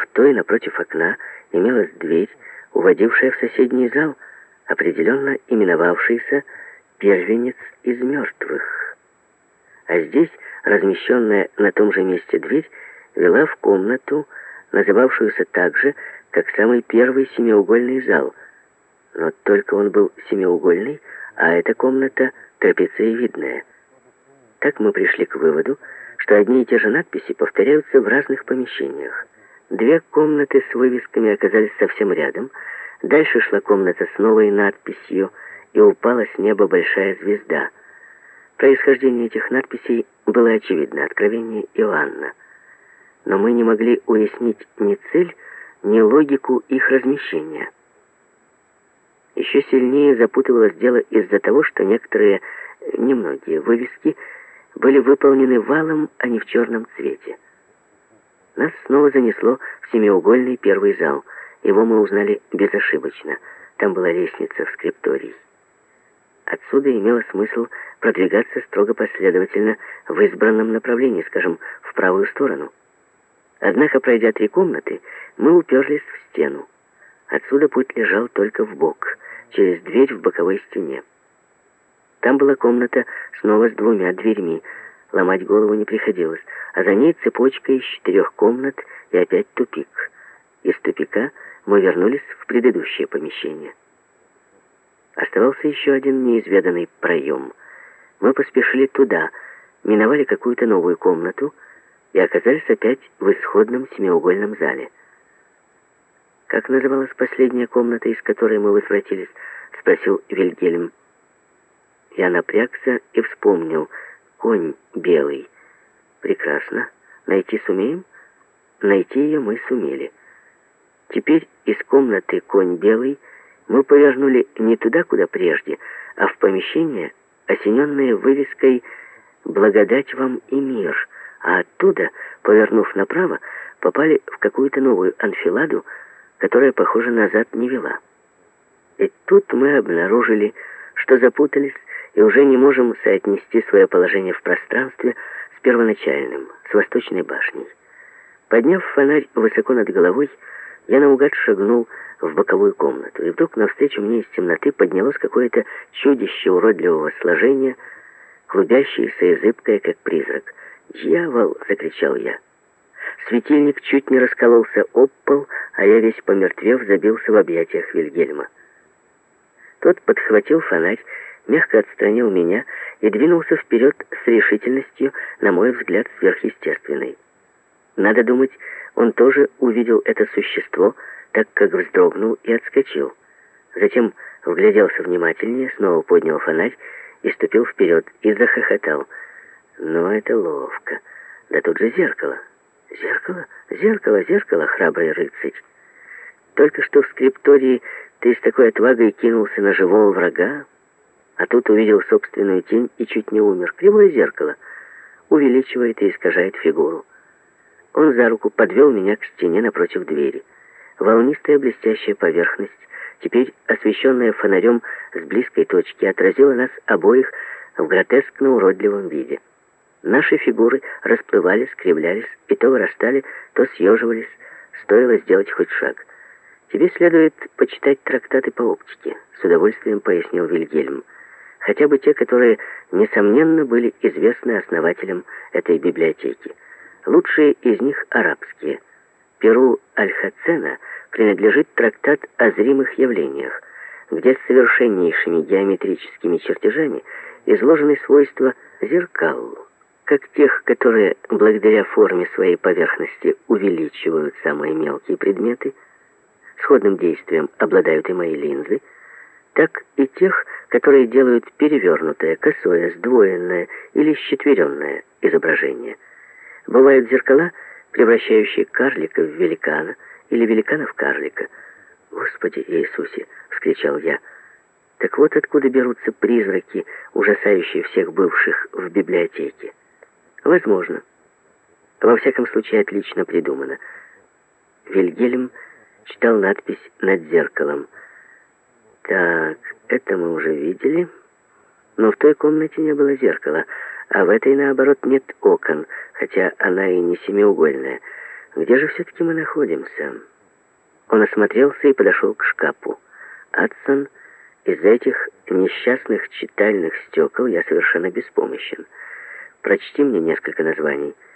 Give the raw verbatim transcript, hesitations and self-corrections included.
в той напротив окна имелась дверь, уводившая в соседний зал, определенно именовавшийся «Первенец из мертвых». А здесь, размещенная на том же месте дверь, вела в комнату, называвшуюся так же, как самый первый семиугольный зал. Но только он был семиугольный, а эта комната трапециевидная. Так мы пришли к выводу, что одни и те же надписи повторяются в разных помещениях. Две комнаты с вывесками оказались совсем рядом. Дальше шла комната с новой надписью, и упала с неба большая звезда. Происхождение этих надписей было очевидно, Откровение Иоанна. Но мы не могли уяснить ни цель, ни логику их размещения. Еще сильнее запутывалось дело из-за того, что некоторые, немногие вывески были выполнены валом, а не в черном цвете. Нас снова занесло в семиугольный первый зал. Его мы узнали безошибочно. Там была лестница в скрипторий. Отсюда имело смысл продвигаться строго последовательно в избранном направлении, скажем, в правую сторону. Однако, пройдя три комнаты, мы уперлись в стену. Отсюда путь лежал только вбок, через дверь в боковой стене. Там была комната снова с двумя дверьми. Ломать голову не приходилось, а за ней цепочка из четырех комнат и опять тупик. Из тупика мы вернулись в предыдущее помещение. Оставался еще один неизведанный проем. Мы поспешили туда, миновали какую-то новую комнату и оказались опять в исходном семиугольном зале. «Как называлась последняя комната, из которой мы возвратились?» — спросил Вильгельм. Я напрягся и вспомнил. «Конь белый». «Прекрасно. Найти сумеем?» Найти ее мы сумели. Теперь из комнаты «Конь белый» мы повернули не туда, куда прежде, а в помещение, осененное вывеской «Благодать вам и мир», а оттуда, повернув направо, попали в какую-то новую анфиладу, которая, похоже, назад не вела. И тут мы обнаружили, что запутались и уже не можем соотнести свое положение в пространстве с первоначальным, с восточной башней. Подняв фонарь высоко над головой, я наугад шагнул в боковую комнату, и вдруг навстречу мне из темноты поднялось какое-то чудище уродливого сложения, клубящееся и зыбкое, как призрак. «Дьявол!» — закричал я. Светильник чуть не раскололся об пол, а я весь помертвев забился в объятиях Вильгельма. Тот подхватил фонарь, мягко отстранил меня и двинулся вперед с решительностью, на мой взгляд, сверхъестественной. Надо думать, он тоже увидел это существо, так как вздрогнул и отскочил. Затем вгляделся внимательнее, снова поднял фонарь и ступил вперед, и захохотал. «Но это ловко. Да тут же зеркало». «Зеркало? Зеркало, зеркало, храбрый рыцарь. Только что в скриптории ты с такой отвагой кинулся на живого врага, а тут увидел собственную тень и чуть не умер. Кривое зеркало увеличивает и искажает фигуру». Он за руку подвел меня к стене напротив двери. Волнистая блестящая поверхность, теперь освещенная фонарем с близкой точки, отразила нас обоих в гротескно-уродливом виде. Наши фигуры расплывались, кривлялись и то вырастали, то съеживались, стоило сделать хоть шаг. «Тебе следует почитать трактаты по оптике», — с удовольствием пояснил Вильгельм. «Хотя бы те, которые, несомненно, были известны основателям этой библиотеки. Лучшие из них арабские. Перу Аль-Хацена принадлежит трактат о зримых явлениях, где с совершеннейшими геометрическими чертежами изложены свойства зеркал, как тех, которые благодаря форме своей поверхности увеличивают самые мелкие предметы, сходным действием обладают и мои линзы, так и тех, которые делают перевернутое, косое, сдвоенное или счетверенное изображение. Бывают зеркала, превращающие карлика в великана или великана в карлика. «Господи Иисусе!» — вскричал я. «Так вот откуда берутся призраки, ужасающие всех бывших в библиотеке». «Возможно. Во всяком случае, отлично придумано». Вильгельм читал надпись над зеркалом. «Так, это мы уже видели. Но в той комнате не было зеркала, а в этой, наоборот, нет окон, хотя она и не семиугольная. Где же все-таки мы находимся? Он осмотрелся и подошел к шкафу. Адсон, из-за этих несчастных читальных стекол я совершенно беспомощен. Прочти мне несколько названий.